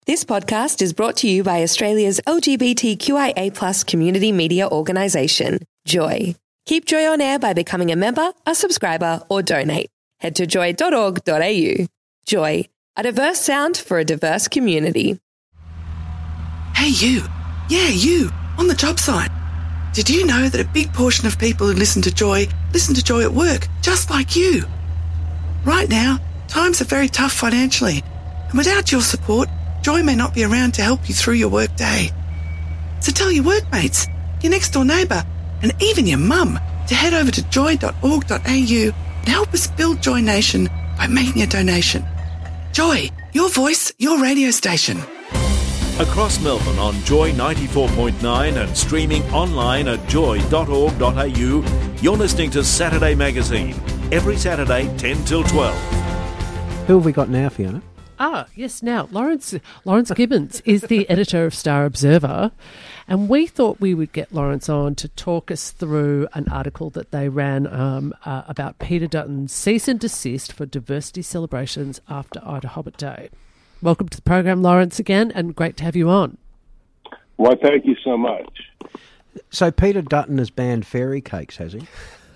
This podcast is brought to you by Australia's LGBTQIA+ community media organisation, Joy. Keep Joy on air by becoming a member, a subscriber, or donate. Head to joy.org.au. Joy, a diverse sound for a diverse community. Hey, you. Yeah, you. On the job site. Did you know that a big portion of people who listen to Joy at work, just like you? Right now, times are very tough financially, and without your support, Joy may not be around to help you through your work day. So tell your workmates, your next door neighbour, and even your mum to head over to joy.org.au and help us build Joy Nation by making a donation. Joy, your voice, your radio station. Across Melbourne on Joy 94.9 and streaming online at joy.org.au, you're listening to Saturday Magazine, every Saturday 10 till 12. Who have we got now, Fiona? Yes, now, Lawrence Gibbons is the editor of Star Observer, and we thought we would get Lawrence on to talk us through an article that they ran about Peter Dutton's cease and desist for diversity celebrations after Ida Hobbit Day. Welcome to the program, Lawrence, again, and great to have you on. Well, thank you so much. So Peter Dutton has banned fairy cakes, has he?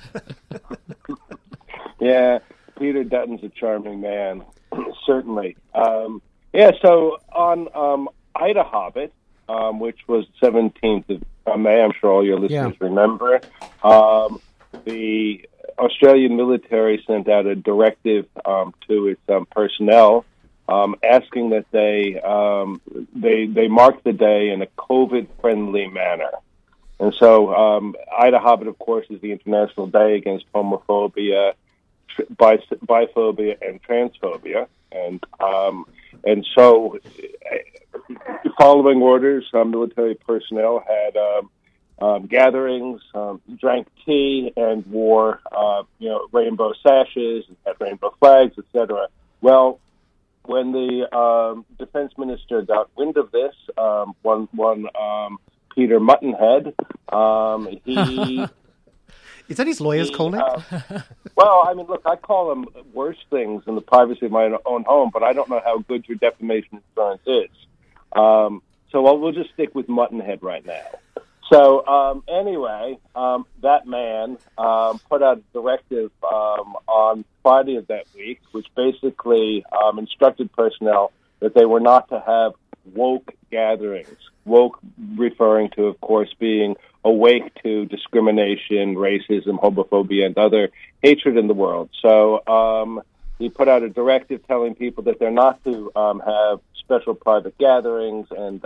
Yeah, Peter Dutton's a charming man. Certainly. So on Ida Hobbit, which was 17th of May, I'm sure all your listeners remember, the Australian military sent out a directive to its personnel asking that they mark the day in a COVID-friendly manner. And so Ida Hobbit, of course, is the International Day against homophobia, biphobia, and transphobia, and so following orders, military personnel had gatherings, drank tea, and wore rainbow sashes, and had rainbow flags, etc. Well, when the defense minister got wind of this, one Peter Muttonhead, he. Is that his lawyer's calling? Well, I mean, look, I call them worse things in the privacy of my own home, but I don't know how good your defamation insurance is. So we'll just stick with Muttonhead right now. So anyway, that man put out a directive on Friday of that week, which basically instructed personnel that they were not to have woke gatherings. Woke referring to, of course, being awake to discrimination, racism, homophobia, and other hatred in the world. So he put out a directive telling people that they're not to have special private gatherings and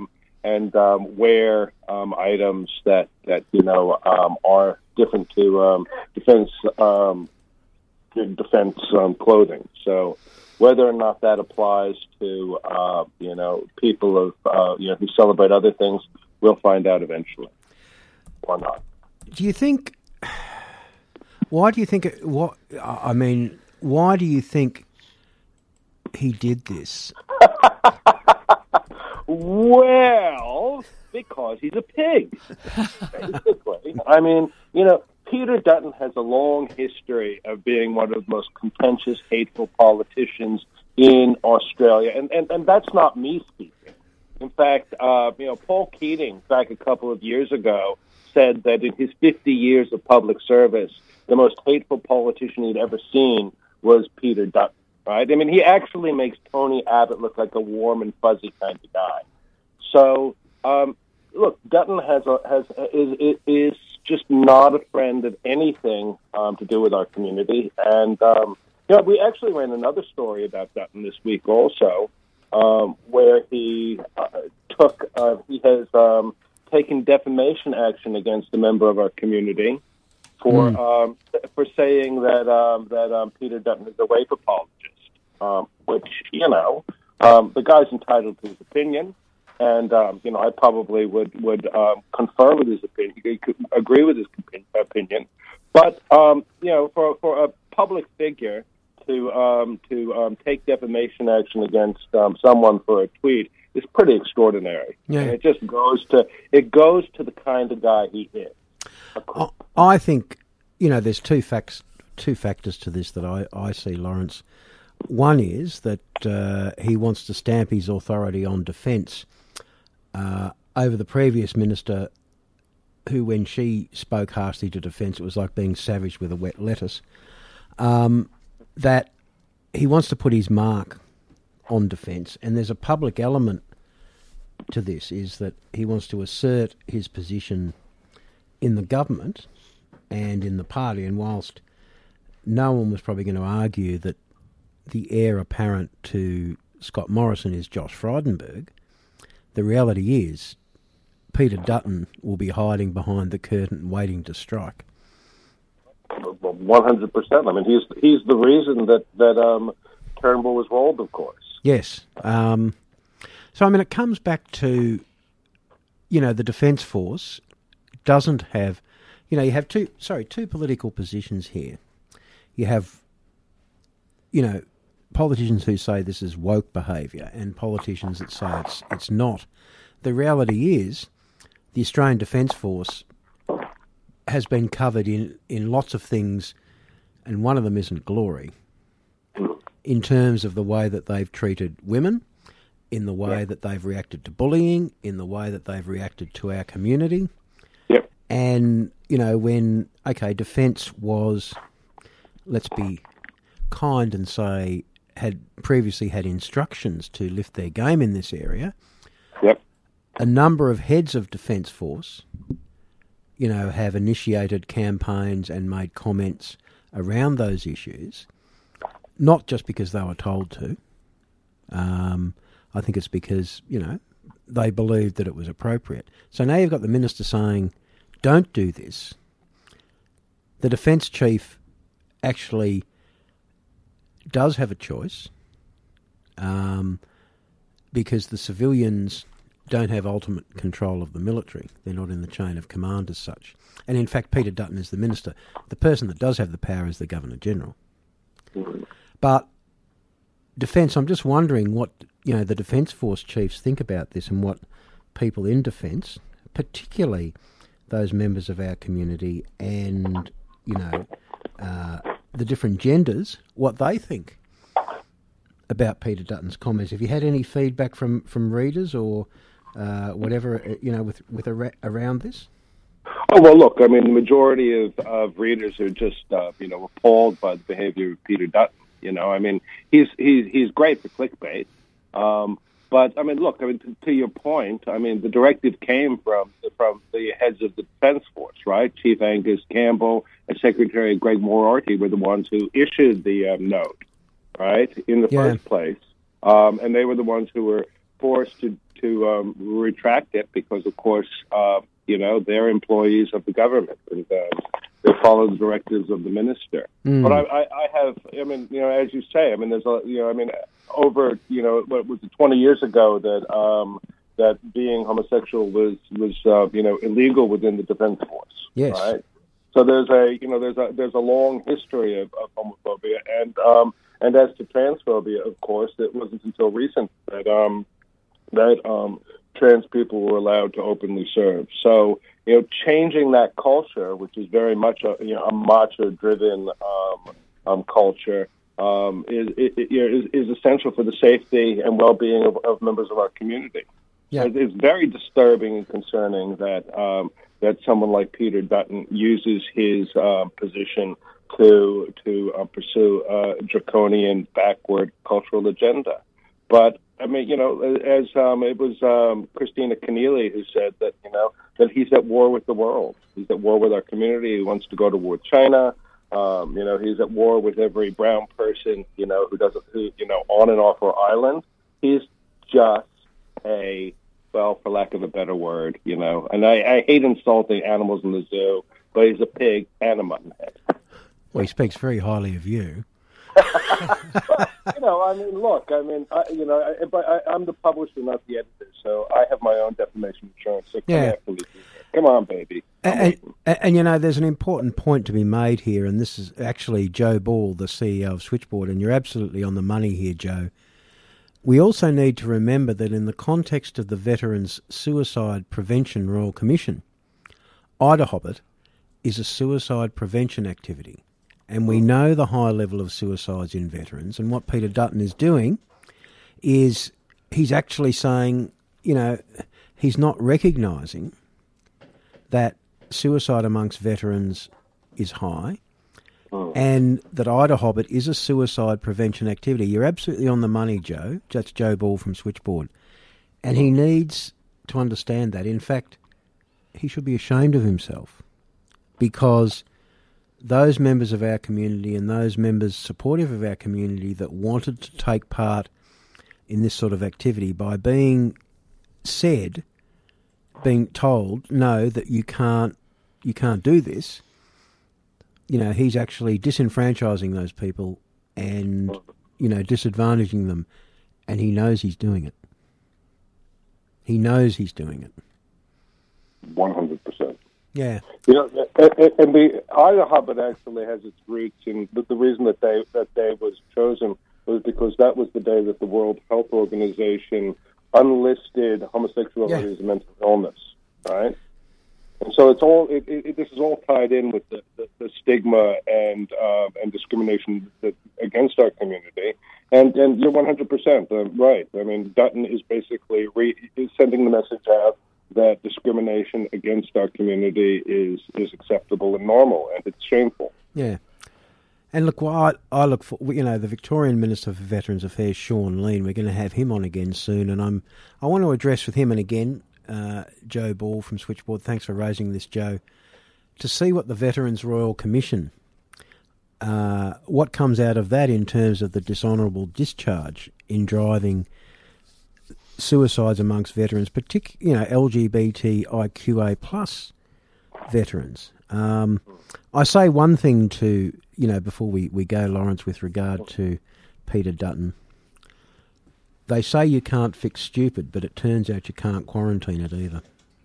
wear items that are different to defense clothing. So whether or not that applies to people of who celebrate other things, we'll find out eventually, or not. Do you think? Why do you think? Why do you think he did this? Well, because he's a pig, basically. I mean, Peter Dutton has a long history of being one of the most contentious, hateful politicians in Australia, and that's not me speaking. In fact, Paul Keating, back a couple of years ago, said that in his 50 years of public service, the most hateful politician he'd ever seen was Peter Dutton. Right? I mean, he actually makes Tony Abbott look like a warm and fuzzy kind of guy. So, look, Dutton is just not a friend of anything to do with our community. And we actually ran another story about Dutton this week also, where he has taken defamation action against a member of our community for saying that Peter Dutton is a rape apologist, which the guy's entitled to his opinion, and I probably would confirm with his opinion. He could agree with his opinion, but for a public figure to take defamation action against someone for a tweet is pretty extraordinary. Yeah. And it just goes to the kind of guy he is. I think there's two factors to this that I see, Lawrence. One is that he wants to stamp his authority on defence over the previous minister who, when she spoke harshly to defence, it was like being savage with a wet lettuce, that he wants to put his mark on defence. And there's a public element to this, is that he wants to assert his position in the government and in the party. And whilst no one was probably going to argue that the heir apparent to Scott Morrison is Josh Frydenberg, the reality is Peter Dutton will be hiding behind the curtain waiting to strike. 100%. I mean, he's the reason that Turnbull was rolled, of course. Yes. So, I mean, it comes back to, the Defence Force doesn't have, you have two political positions here. You have, politicians who say this is woke behaviour and politicians that say it's not. The reality is the Australian Defence Force has been covered in lots of things, and one of them isn't glory, in terms of the way that they've treated women, in the way that they've reacted to bullying, in the way that they've reacted to our community. Yep. And, when, Defence was, let's be kind and say, had previously had instructions to lift their game in this area. Yep. A number of heads of Defence Force, have initiated campaigns and made comments around those issues, not just because they were told to. I think it's because, they believed that it was appropriate. So now you've got the minister saying, don't do this. The Defence Chief actually does have a choice, because the civilians don't have ultimate control of the military. They're not in the chain of command as such. And in fact, Peter Dutton is the minister. The person that does have the power is the Governor-General. But Defence, I'm just wondering what, the Defence Force chiefs think about this, and what people in Defence, particularly those members of our community and, the different genders, what they think about Peter Dutton's comments. Have you had any feedback from readers or whatever, with around this? Oh, well, look, I mean, the majority of readers are just, appalled by the behavior of Peter Dutton. I mean, he's great for clickbait. But, I mean, look, to your point, I mean, the directive came from the heads of the Defence Force, right? Chief Angus Campbell and Secretary Greg Moriarty were the ones who issued the note, right, in the first place. And they were the ones who were forced to retract it because, of course, they're employees of the government and they follow the directives of the minister. But I have, as you say, there's over, what was it, 20 years ago that being homosexual was illegal within the Defence Force. Yes. Right. So there's a long history of homophobia and as to transphobia, of course, it wasn't until recent that trans people were allowed to openly serve. So, changing that culture, which is very much a macho-driven culture, is essential for the safety and well-being of members of our community. Yeah. It's very disturbing and concerning that someone like Peter Dutton uses his position to pursue a draconian, backward cultural agenda. But as it was Christina Keneally who said that that he's at war with the world. He's at war with our community. He wants to go to war with China. He's at war with every brown person, who on and off our island. He's just for lack of a better word, and I hate insulting animals in the zoo, but he's a pig and a muttonhead. Well, he speaks very highly of you. Look, I'm the publisher, not the editor, so I have my own defamation insurance. So come on, baby. And there's an important point to be made here, and this is actually Joe Ball, the CEO of Switchboard, and you're absolutely on the money here, Joe. We also need to remember that in the context of the Veterans Suicide Prevention Royal Commission, Ida Hobbit is a suicide prevention activity. and we know the high level of suicides in veterans, and what Peter Dutton is doing is he's actually saying, you know, he's not recognising that suicide amongst veterans is high and that Ida Hobbit is a suicide prevention activity. You're absolutely on the money, Joe. That's Joe Ball from Switchboard. And he needs to understand that. In fact, he should be ashamed of himself, because those members of our community and those members supportive of our community that wanted to take part in this sort of activity, by being told, no, that you can't do this, you know, he's actually disenfranchising those people and, you know, disadvantaging them, and he knows he's doing it. He knows he's doing it. 100%. Yeah. You know, and the Ida Hobbit actually has its roots in the reason that day was chosen was because that was the day that the World Health Organization unlisted homosexuality as a mental illness, right? And so it's all this is all tied in with the stigma and discrimination against our community. And you're 100% right. I mean, Dutton is basically is sending the message out that discrimination against our community is acceptable and normal, and it's shameful. Yeah. And look, I look for, you know, the Victorian Minister for Veterans Affairs, Sean Lean. We're going to have him on again soon, and I want to address with him and again Joe Ball from Switchboard. Thanks for raising this, Joe. To see what the Veterans Royal Commission, what comes out of that in terms of the dishonourable discharge in driving suicides amongst veterans, particularly, you know, LGBTIQA plus veterans. I say one thing to, you know, before we go, Lawrence, with regard to Peter Dutton. They say you can't fix stupid, but it turns out you can't quarantine it either.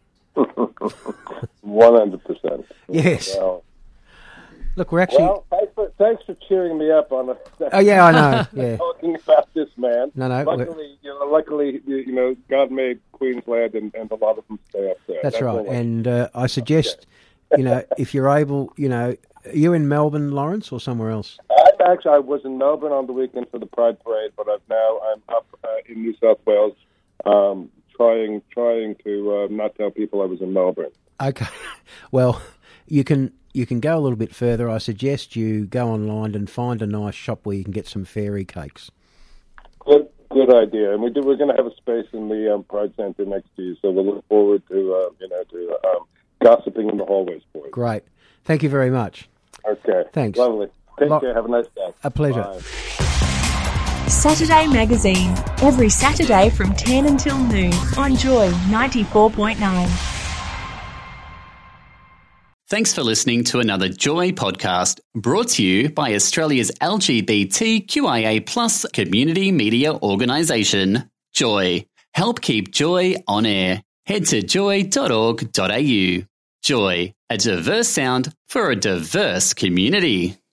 100%. Yes. Well, look, we're actually... Well, thanks for cheering me up on Oh, yeah, I know. Yeah. talking about this man. No. Luckily, you know, God made Queensland, and a lot of them stay up there. That's right. And I suggest, you know, if you're able, you know, are you in Melbourne, Lawrence, or somewhere else? I was in Melbourne on the weekend for the Pride Parade, but I'm up in New South Wales, trying to not tell people I was in Melbourne. Okay. Well, you can go a little bit further. I suggest you go online and find a nice shop where you can get some fairy cakes. Good idea. And we're going to have a space in the Pride Centre next to you, so we'll look forward to gossiping in the hallways for you. Great. Thank you very much. Okay. Thanks. Lovely. Take care. Have a nice day. A pleasure. Bye. Saturday Magazine, every Saturday from 10 until noon on Joy 94.9. Thanks for listening to another Joy podcast brought to you by Australia's LGBTQIA+ community media organisation, Joy. Help keep Joy on air. Head to joy.org.au. Joy, a diverse sound for a diverse community.